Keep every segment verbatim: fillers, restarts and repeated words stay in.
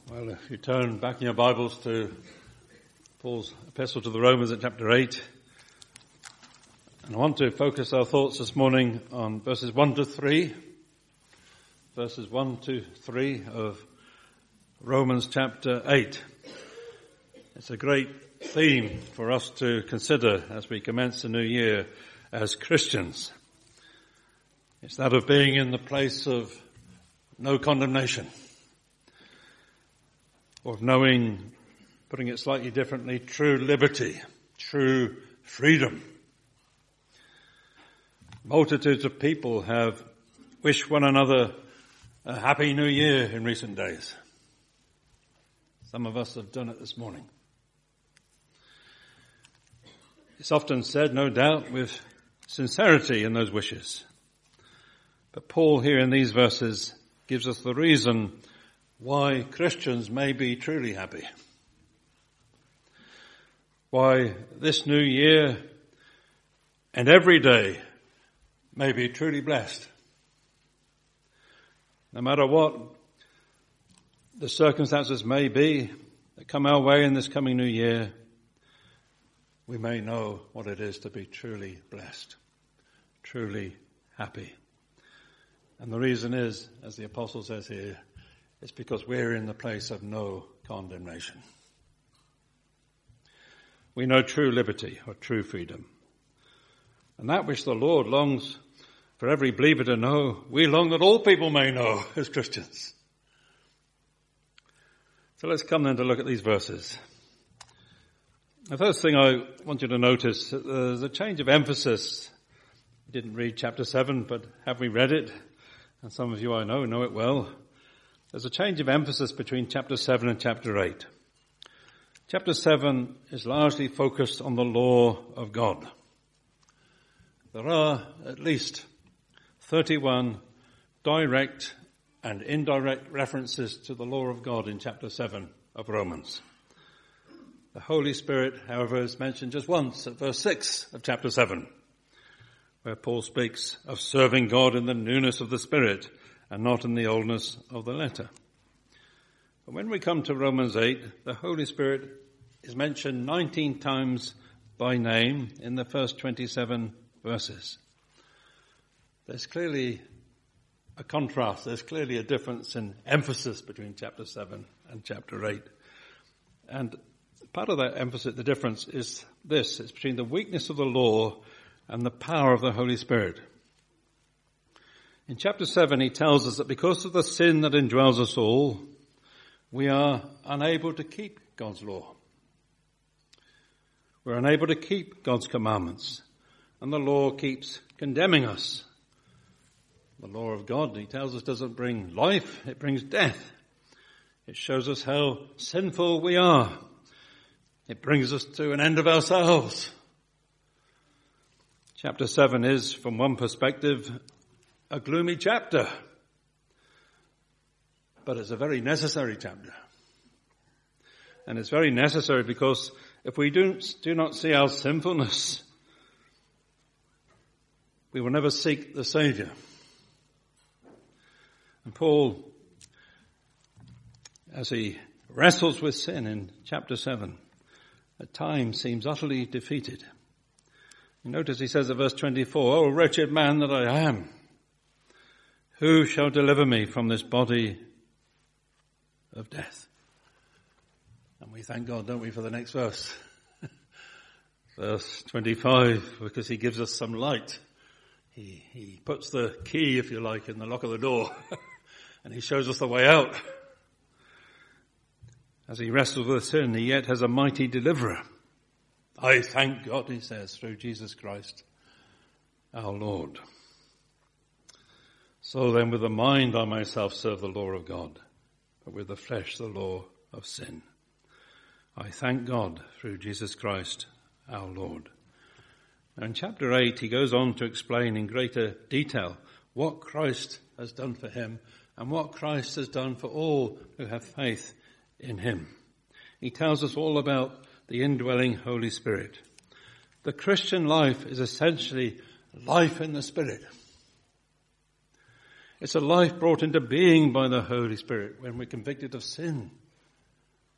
Well, if you turn back in your Bibles to Paul's epistle to the Romans at chapter eight, and I want to focus our thoughts this morning on verses one to three, verses one to three of Romans chapter eight. It's a great theme for us to consider as we commence a new year as Christians. It's that of being in the place of no condemnation, or of knowing, putting it slightly differently, true liberty, true freedom. Multitudes of people have wished one another a happy new year in recent days. Some of us have done it this morning. It's often said, no doubt, with sincerity in those wishes. But Paul here in these verses gives us the reason why Christians may be truly happy. Why this new year and every day may be truly blessed. No matter what the circumstances may be that come our way in this coming new year, we may know what it is to be truly blessed, truly happy. And the reason is, as the apostle says here, it's because we're in the place of no condemnation. We know true liberty or true freedom. And that which the Lord longs for every believer to know, we long that all people may know as Christians. So let's come then to look at these verses. The first thing I want you to notice, there's a change of emphasis. We didn't read chapter seven, but have we read it? And some of you I know know it well. There's a change of emphasis between chapter seven and chapter eight. Chapter seven is largely focused on the law of God. There are at least thirty-one direct and indirect references to the law of God in chapter seven of Romans. The Holy Spirit, however, is mentioned just once at verse six of chapter seven, where Paul speaks of serving God in the newness of the Spirit and not in the oldness of the letter. But when we come to Romans eight, the Holy Spirit is mentioned nineteen times by name in the first twenty-seven verses. There's clearly a contrast, there's clearly a difference in emphasis between chapter seven and chapter eight. And part of that emphasis, the difference is this, it's between the weakness of the law and the power of the Holy Spirit. In chapter seven, he tells us that because of the sin that indwells us all, we are unable to keep God's law. We're unable to keep God's commandments, and the law keeps condemning us. The law of God, he tells us, doesn't bring life, it brings death. It shows us how sinful we are. It brings us to an end of ourselves. Chapter seven is, from one perspective, a gloomy chapter. But it's a very necessary chapter. And it's very necessary because if we do, do not see our sinfulness, we will never seek the Saviour. And Paul, as he wrestles with sin in chapter seven, at times seems utterly defeated. Notice he says at verse twenty-four, "O wretched man that I am, who shall deliver me from this body of death?" And we thank God, don't we, for the next verse. Verse twenty-five, because he gives us some light. He, he puts the key, if you like, in the lock of the door, and he shows us the way out. As he wrestles with sin, he yet has a mighty deliverer. I thank God, he says, through Jesus Christ, our Lord. So then with the mind I myself serve the law of God, but with the flesh the law of sin. I thank God through Jesus Christ, our Lord. Now in chapter eight, he goes on to explain in greater detail what Christ has done for him and what Christ has done for all who have faith in him. He tells us all about the indwelling Holy Spirit. The Christian life is essentially life in the Spirit. It's a life brought into being by the Holy Spirit when we're convicted of sin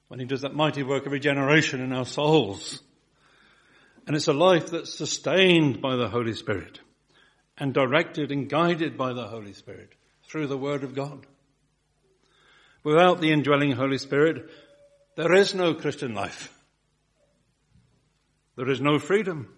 when he does that mighty work of regeneration in our souls. And it's a life that's sustained by the Holy Spirit and directed and guided by the Holy Spirit through the Word of God. Without the indwelling Holy Spirit, there is no Christian life. There is no freedom.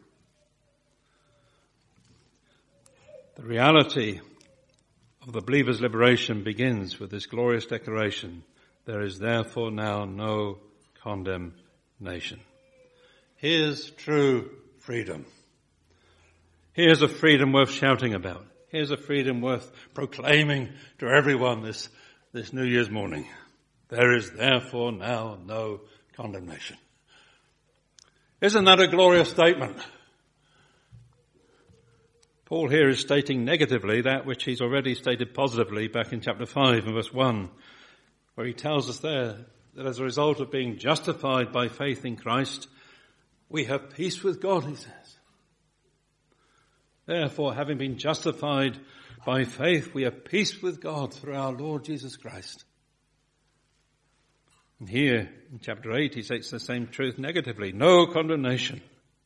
The reality of the believer's liberation begins with this glorious declaration: there is therefore now no condemnation. Here's true freedom. Here's a freedom worth shouting about. Here's a freedom worth proclaiming to everyone this, this New Year's morning. There is therefore now no condemnation. Isn't that a glorious statement? Paul here is stating negatively that which he's already stated positively back in chapter five and verse one, where he tells us there that as a result of being justified by faith in Christ, we have peace with God, he says. Therefore, having been justified by faith, we have peace with God through our Lord Jesus Christ. And here in chapter eight, he states the same truth negatively: no condemnation.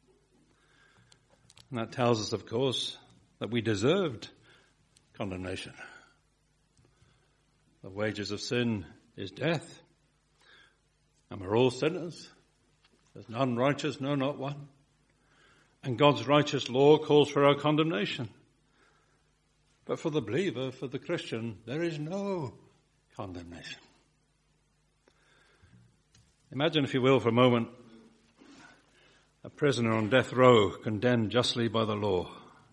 And that tells us, of course, that we deserved condemnation. The wages of sin is death, and we're all sinners. There's none righteous, no, not one. And God's righteous law calls for our condemnation. But for the believer, for the Christian, there is no condemnation. Imagine, if you will, for a moment, a prisoner on death row, condemned justly by the law.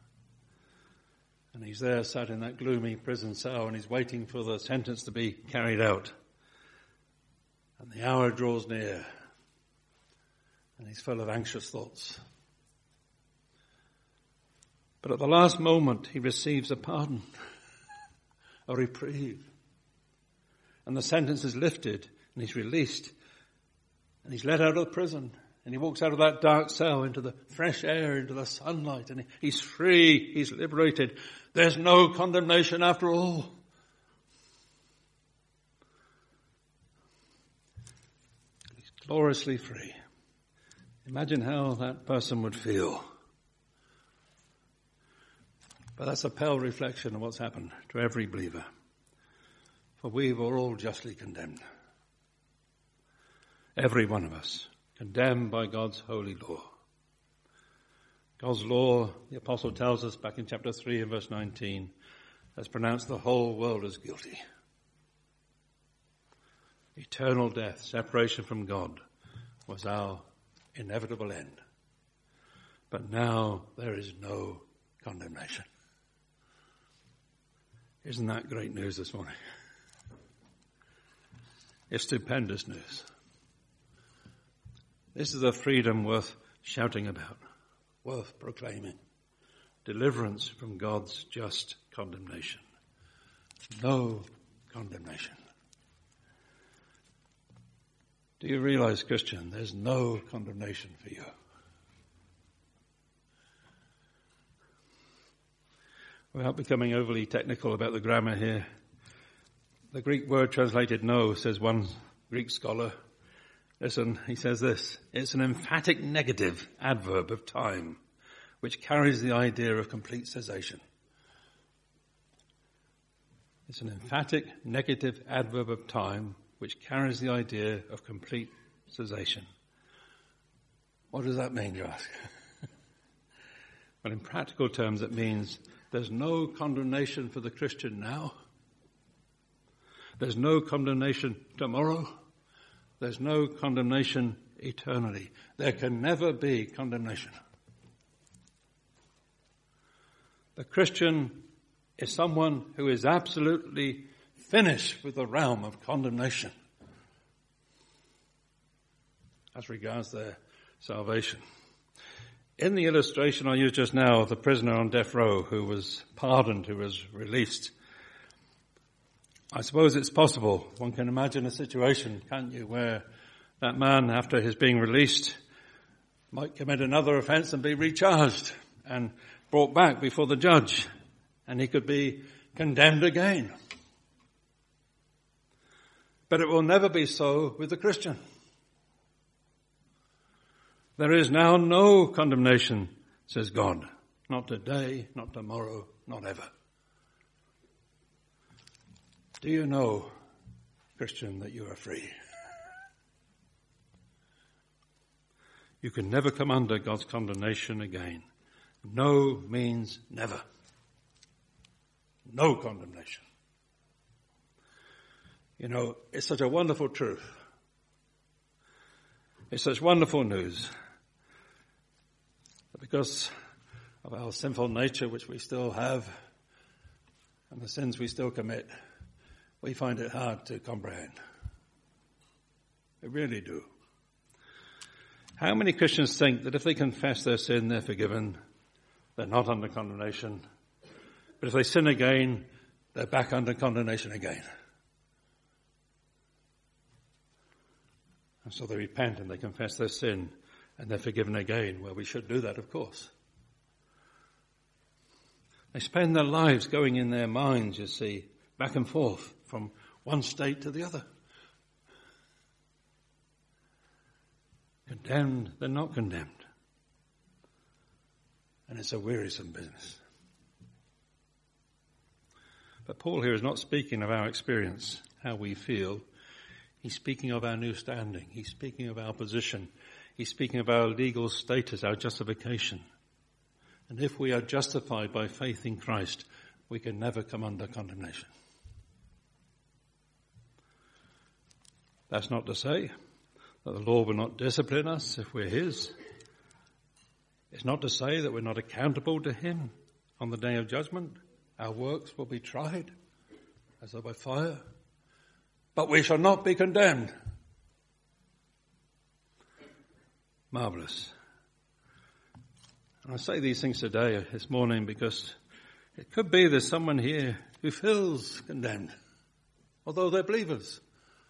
And he's there sat in that gloomy prison cell, and he's waiting for the sentence to be carried out. And the hour draws near, and he's full of anxious thoughts. But at the last moment, he receives a pardon, a reprieve. And the sentence is lifted, and he's released. And he's let out of prison. And he walks out of that dark cell into the fresh air, into the sunlight. And he's free, he's liberated. There's no condemnation after all. He's gloriously free. Imagine how that person would feel. But that's a pale reflection of what's happened to every believer. For we were all justly condemned. Every one of us, condemned by God's holy law. God's law, the apostle tells us back in chapter three and verse nineteen, has pronounced the whole world as guilty. Eternal death, separation from God, was our inevitable end. But now there is no condemnation. Isn't that great news this morning? It's stupendous news. This is a freedom worth shouting about, worth proclaiming. Deliverance from God's just condemnation. No condemnation. Do you realize, Christian, there's no condemnation for you? Without becoming overly technical about the grammar here, the Greek word translated no, says one Greek scholar. Listen, he says this: it's an emphatic negative adverb of time, which carries the idea of complete cessation. It's an emphatic negative adverb of time, which carries the idea of complete cessation. What does that mean, you ask? Well, in practical terms, it means there's no condemnation for the Christian now. There's no condemnation tomorrow. There's no condemnation eternally. There can never be condemnation. The Christian is someone who is absolutely finished with the realm of condemnation as regards their salvation. In the illustration I used just now of the prisoner on death row who was pardoned, who was released, I suppose it's possible, one can imagine a situation, can't you, where that man, after his being released, might commit another offence and be recharged and brought back before the judge, and he could be condemned again. But it will never be so with the Christian. There is now no condemnation, says God. Not today, not tomorrow, not ever. Do you know, Christian, that you are free? You can never come under God's condemnation again. No means never. No condemnation. You know, it's such a wonderful truth. It's such wonderful news. That because of our sinful nature, which we still have, and the sins we still commit, we find it hard to comprehend. We really do. How many Christians think that if they confess their sin, they're forgiven, they're not under condemnation, but if they sin again, they're back under condemnation again? And so they repent and they confess their sin and they're forgiven again. Well, we should do that, of course. They spend their lives going in their minds, you see, back and forth from one state to the other. Condemned, they're not condemned. And it's a wearisome business. But Paul here is not speaking of our experience, how we feel. He's speaking of our new standing. He's speaking of our position. He's speaking of our legal status, our justification. And if we are justified by faith in Christ, we can never come under condemnation. That's not to say that the Lord will not discipline us if we're his. It's not to say that we're not accountable to him on the day of judgment. Our works will be tried as though by fire. But we shall not be condemned. Marvelous. And I say these things today, this morning, because it could be there's someone here who feels condemned, although they're believers.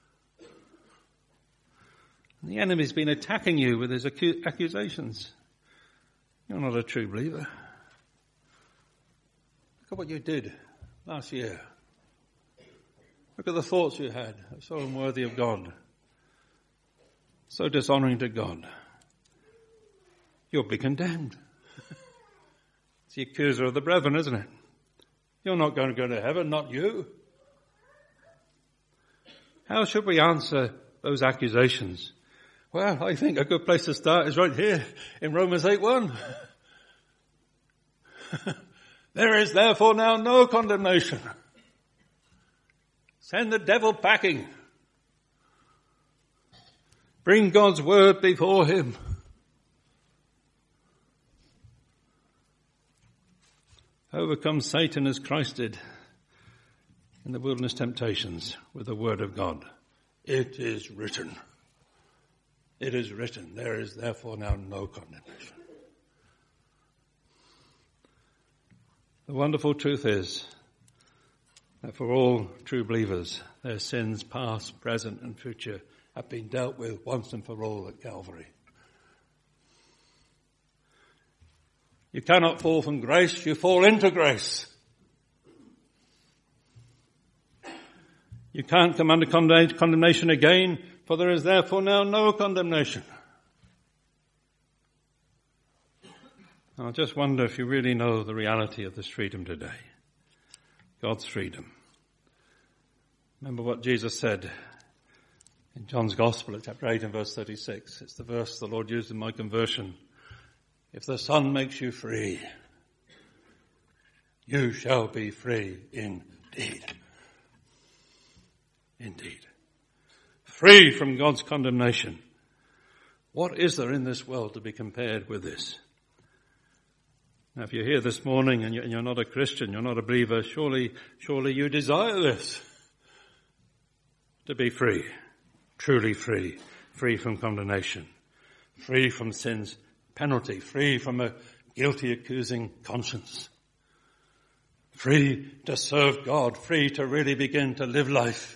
And the enemy's been attacking you with his acu- accusations. You're not a true believer. Look at what you did last year. Look at the thoughts you had, so unworthy of God, so dishonoring to God. You'll be condemned. It's the accuser of the brethren, isn't it? You're not going to go to heaven, not you. How should we answer those accusations? Well, I think a good place to start is right here in Romans eight one. There is therefore now no condemnation. Send the devil packing. Bring God's word before him. Overcome Satan as Christ did in the wilderness temptations with the word of God. It is written. It is written. There is therefore now no condemnation. The wonderful truth is that for all true believers, their sins past, present and future have been dealt with once and for all at Calvary. You cannot fall from grace, you fall into grace. You can't come under condemnation again, for there is therefore now no condemnation. I just wonder if you really know the reality of this freedom today. God's freedom. Remember what Jesus said in John's Gospel at chapter eight and verse thirty-six. It's the verse the Lord used in my conversion. If the Son makes you free, you shall be free indeed. Indeed. Free from God's condemnation. What is there in this world to be compared with this? Now, if you're here this morning and you're not a Christian, you're not a believer, surely, surely you desire this. To be free. Truly free. Free from condemnation. Free from sin's penalty. Free from a guilty accusing conscience. Free to serve God. Free to really begin to live life.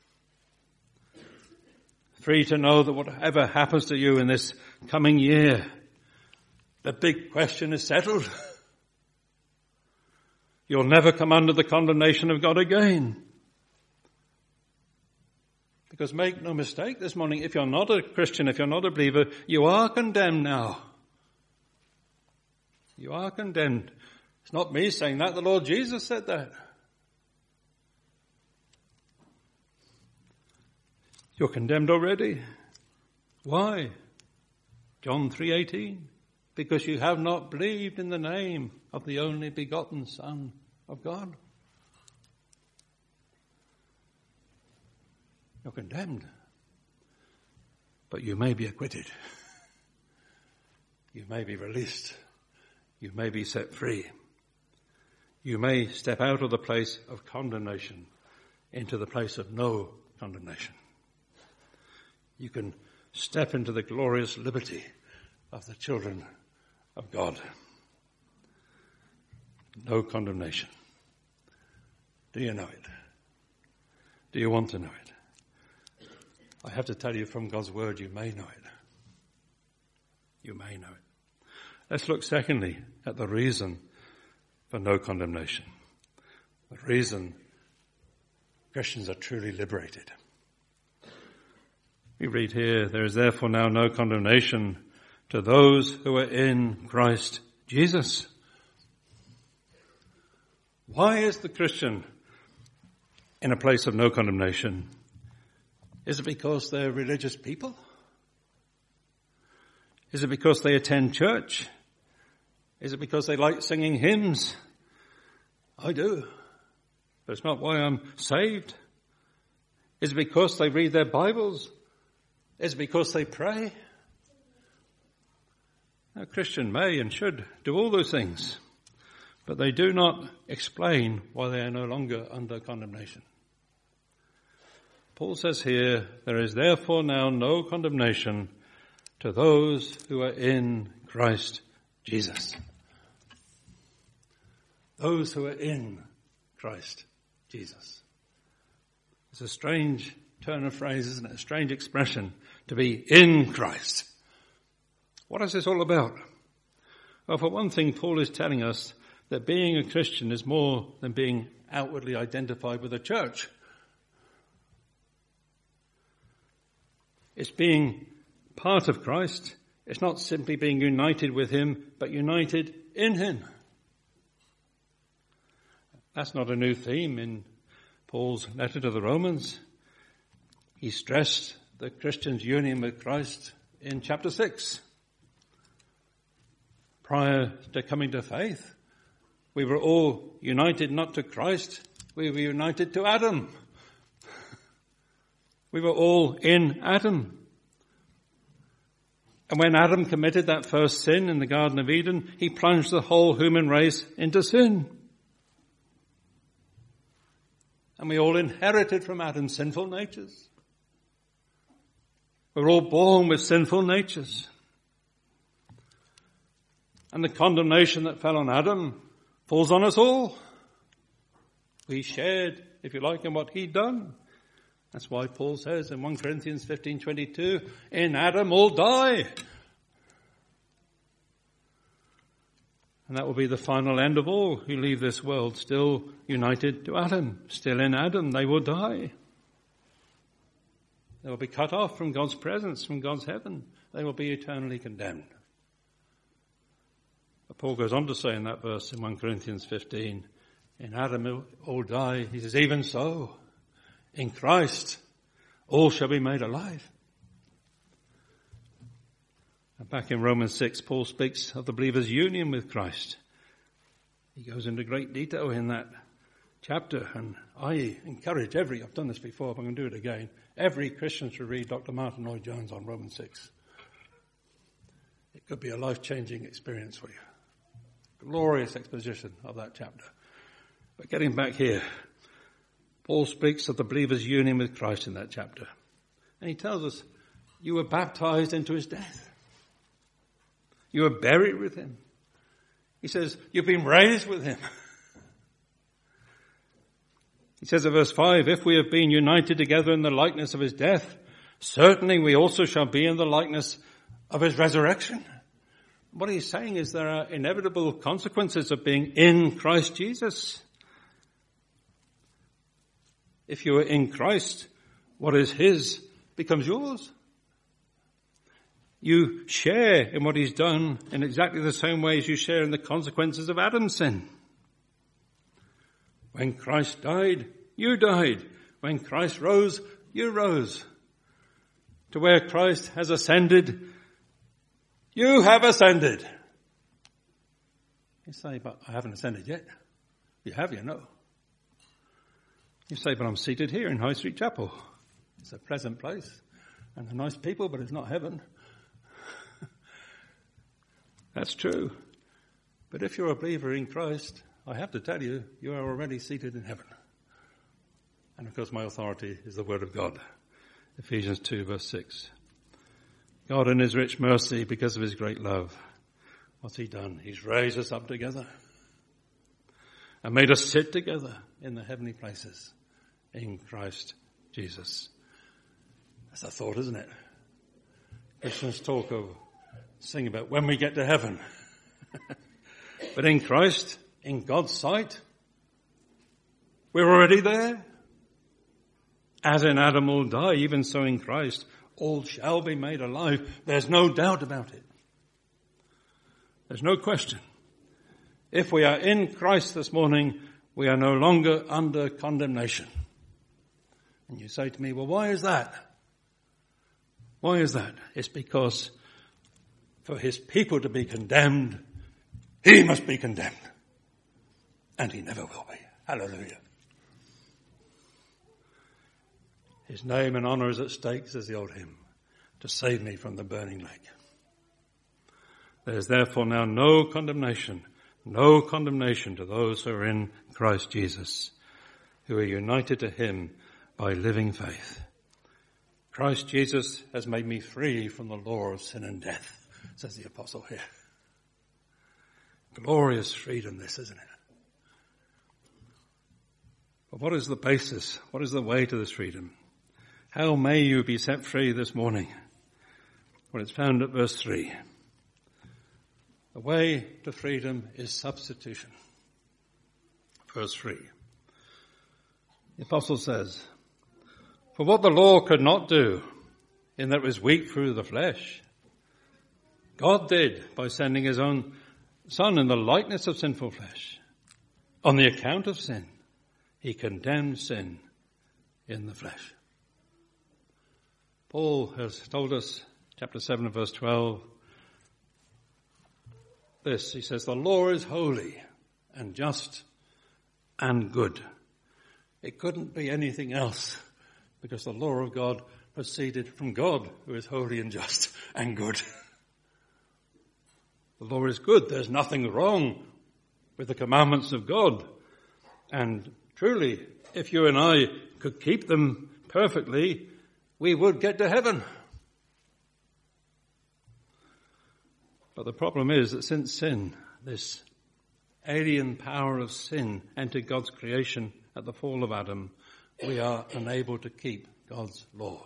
Free to know that whatever happens to you in this coming year, the big question is settled. You'll never come under the condemnation of God again. Because make no mistake this morning, if you're not a Christian, if you're not a believer, you are condemned now. You are condemned. It's not me saying that, the Lord Jesus said that. You're condemned already. Why? John three eighteen. Because you have not believed in the name of the only begotten Son of God. You're condemned. But you may be acquitted. You may be released. You may be set free. You may step out of the place of condemnation into the place of no condemnation. You can step into the glorious liberty of the children of God. No condemnation. Do you know it? Do you want to know it? I have to tell you from God's word, you may know it. You may know it. Let's look secondly at the reason for no condemnation. The reason Christians are truly liberated. We read here, there is therefore now no condemnation to those who are in Christ Jesus. Why is the Christian in a place of no condemnation? Is it because they're religious people? Is it because they attend church? Is it because they like singing hymns? I do. But it's not why I'm saved. Is it because they read their Bibles? Is it because they pray? A Christian may and should do all those things, but they do not explain why they are no longer under condemnation. Paul says here, there is therefore now no condemnation to those who are in Christ Jesus. Those who are in Christ Jesus. It's a strange turn of phrase, isn't it? A strange expression, to be in Christ. What is this all about? Well, for one thing, Paul is telling us that being a Christian is more than being outwardly identified with a church. It's being part of Christ. It's not simply being united with him, but united in him. That's not a new theme in Paul's letter to the Romans. He stressed the Christian's union with Christ in chapter six. Prior to coming to faith, we were all united not to Christ, we were united to Adam. We were all in Adam. And when Adam committed that first sin in the Garden of Eden, he plunged the whole human race into sin. And we all inherited from Adam sinful natures. We're all born with sinful natures. And the condemnation that fell on Adam falls on us all. We shared, if you like, in what he'd done. That's why Paul says in First Corinthians fifteen twenty-two, in Adam all die. And that will be the final end of all who leave this world still united to Adam. Still in Adam, they will die. They will be cut off from God's presence, from God's heaven. They will be eternally condemned. But Paul goes on to say in that verse in First Corinthians fifteen, in Adam all die. He says, even so, in Christ, all shall be made alive. And back in Romans six, Paul speaks of the believer's union with Christ. He goes into great detail in that chapter, and I encourage every, I've done this before, but I'm going to do it again, every Christian should read Doctor Martin Lloyd-Jones on Romans six. It could be a life-changing experience for you. Glorious exposition of that chapter. But getting back here, Paul speaks of the believer's union with Christ in that chapter. And he tells us, you were baptized into his death. You were buried with him. He says, you've been raised with him. He says in verse five, if we have been united together in the likeness of his death, certainly we also shall be in the likeness of his resurrection. What he's saying is there are inevitable consequences of being in Christ Jesus. If you are in Christ, What is his becomes yours. You share in what he's done in exactly the same way as you share in the consequences of Adam's sin. When Christ died, you died. When Christ rose, you rose. To where Christ has ascended, you have ascended. You say, but I haven't ascended yet. You have, you know. You say, but I'm seated here in High Street Chapel. It's a pleasant place and they're nice people, but it's not heaven. That's true. But if you're a believer in Christ, I have to tell you, you are already seated in heaven. And of course my authority is the word of God. Ephesians two verse six. God in his rich mercy, because of his great love, what's he done? He's raised us up together and made us sit together in the heavenly places in Christ Jesus. That's a thought, isn't it? Christians talk of, sing about when we get to heaven. But in Christ, in God's sight, we're already there. As in Adam all die, even so in Christ, all shall be made alive. There's no doubt about it. There's no question. If we are in Christ this morning, we are no longer under condemnation. And you say to me, well, why is that? Why is that? It's because for his people to be condemned, he must be condemned. And he never will be. Hallelujah. His name and honour is at stake, says the old hymn, to save me from the burning lake. There is therefore now no condemnation, no condemnation to those who are in Christ Jesus, who are united to him by living faith. Christ Jesus has made me free from the law of sin and death, says the apostle here. Glorious freedom this, isn't it? But what is the basis? What is the way to this freedom? How may you be set free this morning? Well, it's found at verse three. The way to freedom is substitution. Verse three. The apostle says, for what the law could not do, in that it was weak through the flesh, God did by sending his own Son in the likeness of sinful flesh. On the account of sin, he condemned sin in the flesh. Paul has told us, chapter seven and verse twelve, this. He says, the law is holy and just and good. It couldn't be anything else because the law of God proceeded from God, who is holy and just and good. The law is good. There's nothing wrong with the commandments of God. And truly, if you and I could keep them perfectly, we would get to heaven. But the problem is that since sin, this alien power of sin, entered God's creation at the fall of Adam, we are unable to keep God's law.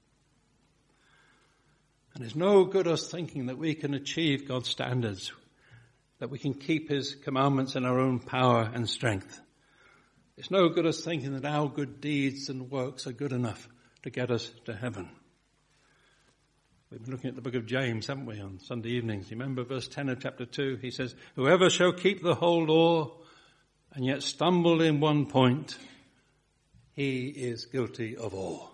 And it's no good us thinking that we can achieve God's standards, that we can keep his commandments in our own power and strength. It's no good us thinking that our good deeds and works are good enough to get us to heaven. We've been looking at the book of James, haven't we, on Sunday evenings. You remember verse ten of chapter two? He says, whoever shall keep the whole law and yet stumble in one point, he is guilty of all.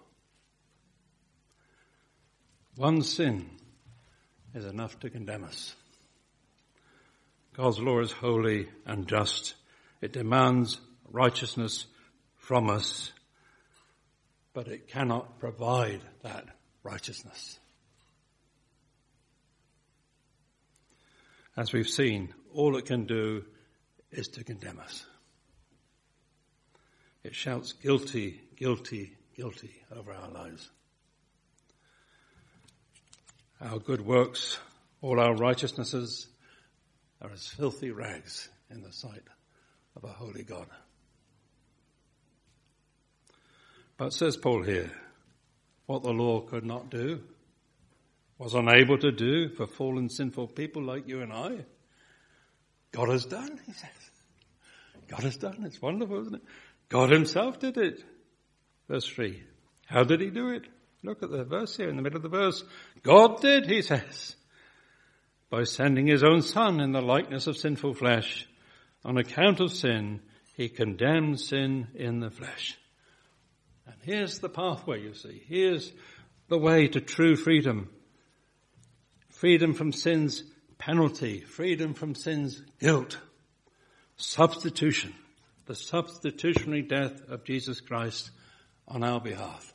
One sin is enough to condemn us. God's law is holy and just. It demands righteousness from us, but it cannot provide that righteousness. As we've seen, all it can do is to condemn us. It shouts guilty, guilty, guilty over our lives. Our good works, all our righteousnesses are as filthy rags in the sight of a holy God. But says Paul here, what the law could not do, was unable to do for fallen sinful people like you and I, God has done, he says. God has done. It's wonderful, isn't it? God himself did it. Verse three. How did he do it? Look at the verse here in the middle of the verse. God did, he says, by sending his own Son in the likeness of sinful flesh. On account of sin, he condemned sin in the flesh. And here's the pathway, you see. Here's the way to true freedom. Freedom from sin's penalty. Freedom from sin's guilt. Substitution. The substitutionary death of Jesus Christ on our behalf.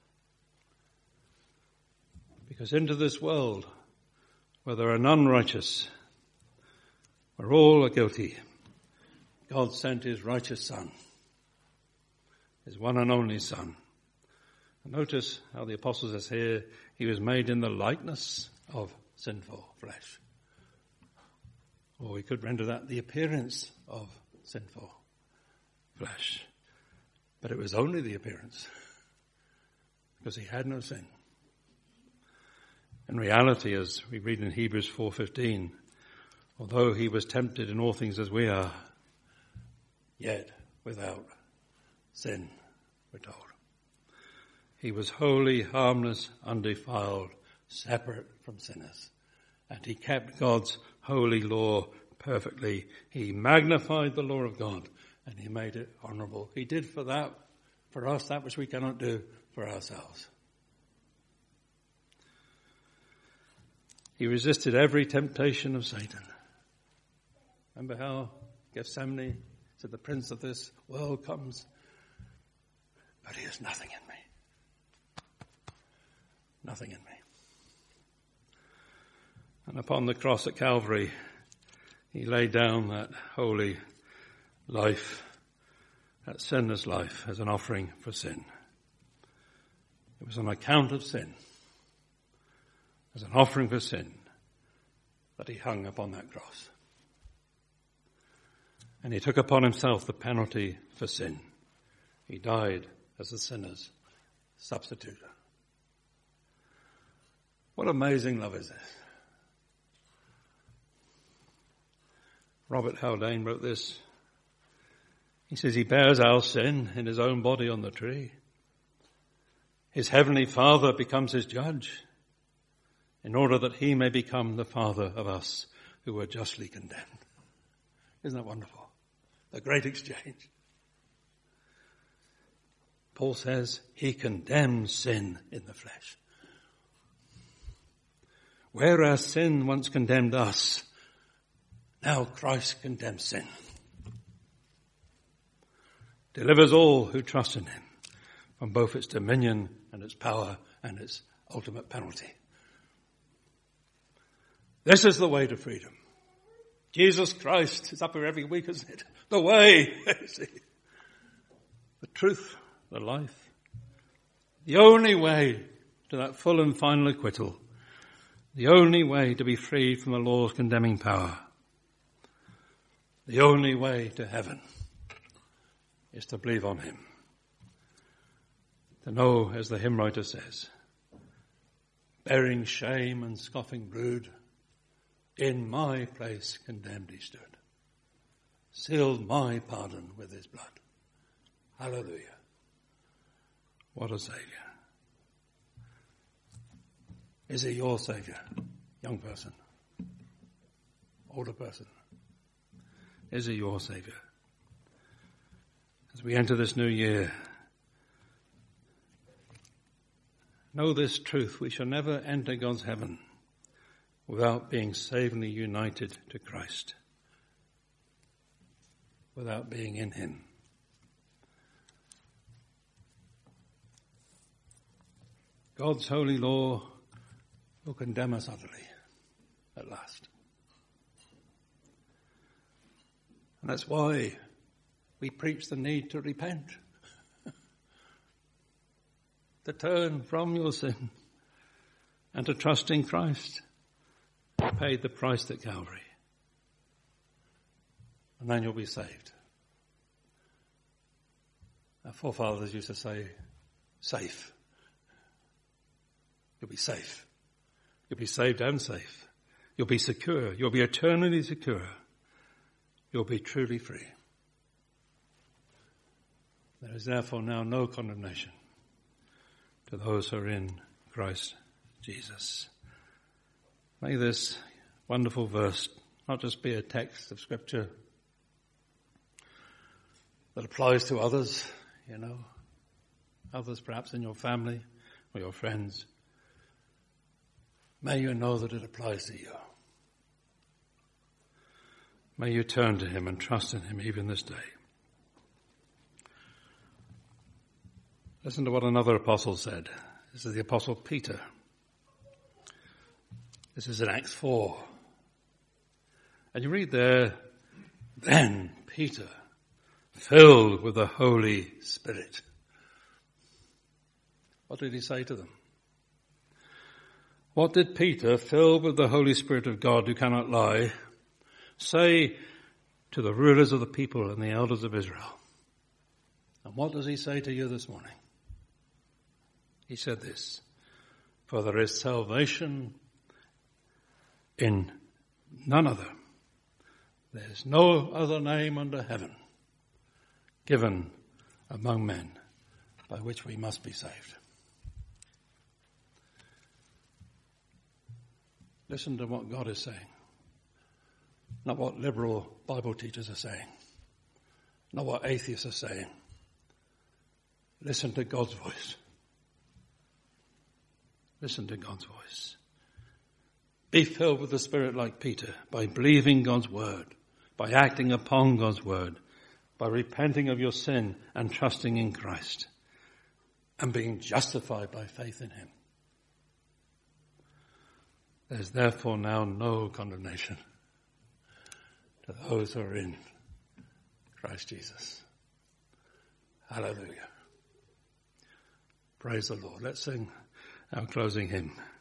Because into this world, where there are none righteous, where all are guilty, God sent his righteous Son, his one and only Son. And notice how the apostle says here, he was made in the likeness of sinful flesh. Or we could render that the appearance of sinful flesh. But it was only the appearance, because he had no sin. In reality, as we read in Hebrews four fifteen, although he was tempted in all things as we are, yet without sin, we're told. He was holy, harmless, undefiled, separate from sinners. And he kept God's holy law perfectly. He magnified the law of God and he made it honorable. He did for that, for us, that which we cannot do for ourselves. He resisted every temptation of Satan. Remember how Gethsemane said, the prince of this world comes, but he has nothing in me. Nothing in me. And upon the cross at Calvary, he laid down that holy life, that sinless life, as an offering for sin. It was on account of sin, as an offering for sin, that he hung upon that cross. And he took upon himself the penalty for sin. He died as the sinner's substitute. What amazing love is this? Robert Haldane wrote this. He says he bears our sin in his own body on the tree. His heavenly Father becomes his judge in order that he may become the Father of us who were justly condemned. Isn't that wonderful? The great exchange. Paul says he condemns sin in the flesh. Whereas sin once condemned us, now Christ condemns sin. Delivers all who trust in him from both its dominion and its power and its ultimate penalty. This is the way to freedom. Jesus Christ is up here every week, isn't it? The way, see, the truth, the life, the only way to that full and final acquittal, the only way to be freed from the law's condemning power, the only way to heaven is to believe on him. To know, as the hymn writer says, bearing shame and scoffing brood, in my place condemned he stood, sealed my pardon with his blood. Hallelujah. What a Saviour. Is he your Saviour, young person, older person? Is he your Saviour? As we enter this new year, know this truth: we shall never enter God's heaven without being savingly united to Christ, without being in him. God's holy law will condemn us utterly at last. And that's why we preach the need to repent, to turn from your sin and to trust in Christ, who paid the price at Calvary. And then you'll be saved. Our forefathers used to say, safe. You'll be safe. You'll be saved and safe. You'll be secure. You'll be eternally secure. You'll be truly free. There is therefore now no condemnation to those who are in Christ Jesus. May this wonderful verse not just be a text of Scripture that applies to others, you know, others perhaps in your family or your friends. May you know that it applies to you. May you turn to him and trust in him even this day. Listen to what another apostle said. This is the Apostle Peter. This is in Acts four. And you read there, then Peter, filled with the Holy Spirit. What did he say to them? What did Peter, filled with the Holy Spirit of God who cannot lie, say to the rulers of the people and the elders of Israel? And what does he say to you this morning? He said this, for there is salvation in none other. There is no other name under heaven given among men by which we must be saved. Listen to what God is saying. Not what liberal Bible teachers are saying. Not what atheists are saying. Listen to God's voice. Listen to God's voice. Be filled with the Spirit like Peter by believing God's word, by acting upon God's word, by repenting of your sin and trusting in Christ and being justified by faith in him. There's therefore now no condemnation to those who are in Christ Jesus. Hallelujah. Praise the Lord. Let's sing our closing hymn.